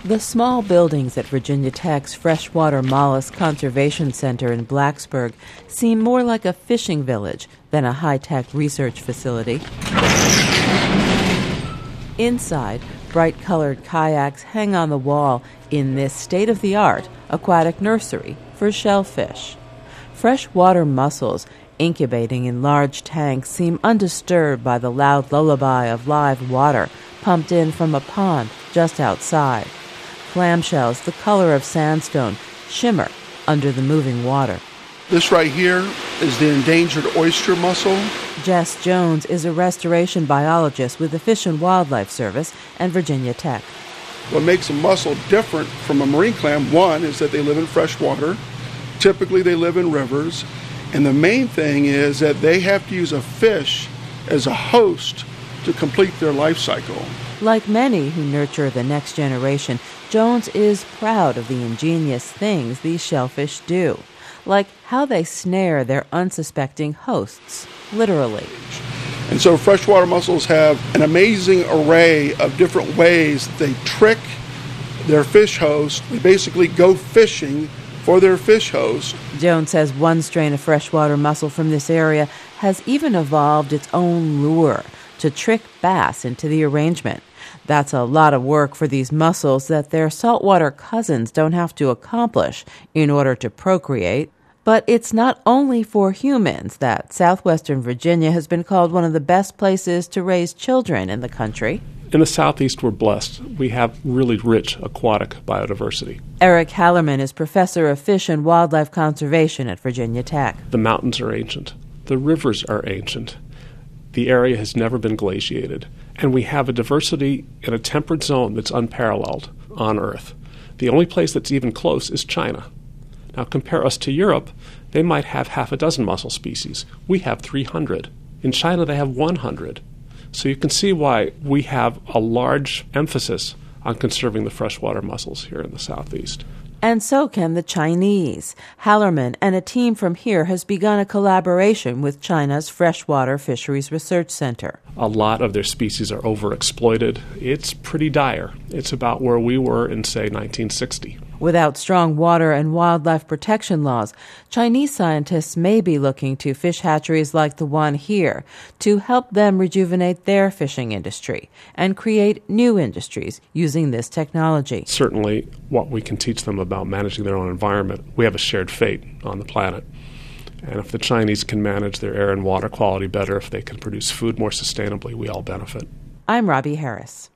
The small buildings at Virginia Tech's Freshwater Mollusk Conservation Center in Blacksburg seem more like a fishing village than a high-tech research facility. Inside, bright-colored kayaks hang on the wall in this state-of-the-art aquatic nursery for shellfish. Freshwater mussels incubating in large tanks seem undisturbed by the loud lullaby of live water pumped in from a pond just outside. Clamshells, the color of sandstone, shimmer under the moving water. This right here is the endangered oyster mussel. Jess Jones is a restoration biologist with the Fish and Wildlife Service and Virginia Tech. What makes a mussel different from a marine clam, one, is that they live in fresh water. Typically they live in rivers. And the main thing is that they have to use a fish as a host to complete their life cycle. Like many who nurture the next generation, Jones is proud of the ingenious things these shellfish do, like how they snare their unsuspecting hosts, literally. And so freshwater mussels have an amazing array of different ways they trick their fish host. They basically go fishing for their fish host. Jones says one strain of freshwater mussel from this area has even evolved its own lure to trick bass into the arrangement. That's a lot of work for these mussels that their saltwater cousins don't have to accomplish in order to procreate. But it's not only for humans that southwestern Virginia has been called one of the best places to raise children in the country. In the southeast, we're blessed. We have really rich aquatic biodiversity. Eric Hallerman is professor of fish and wildlife conservation at Virginia Tech. The mountains are ancient. The rivers are ancient. The area has never been glaciated. And we have a diversity in a temperate zone that's unparalleled on Earth. The only place that's even close is China. Now compare us to Europe. They might have half a dozen mussel species. We have 300. In China, they have 100. So you can see why we have a large emphasis on conserving the freshwater mussels here in the southeast. And so can the Chinese. Hallerman and a team from here has begun a collaboration with China's Freshwater Fisheries Research Center. A lot of their species are overexploited. It's pretty dire. It's about where we were in, say, 1960. Without strong water and wildlife protection laws, Chinese scientists may be looking to fish hatcheries like the one here to help them rejuvenate their fishing industry and create new industries using this technology. Certainly, what we can teach them about managing their own environment, we have a shared fate on the planet. And if the Chinese can manage their air and water quality better, if they can produce food more sustainably, we all benefit. I'm Robbie Harris.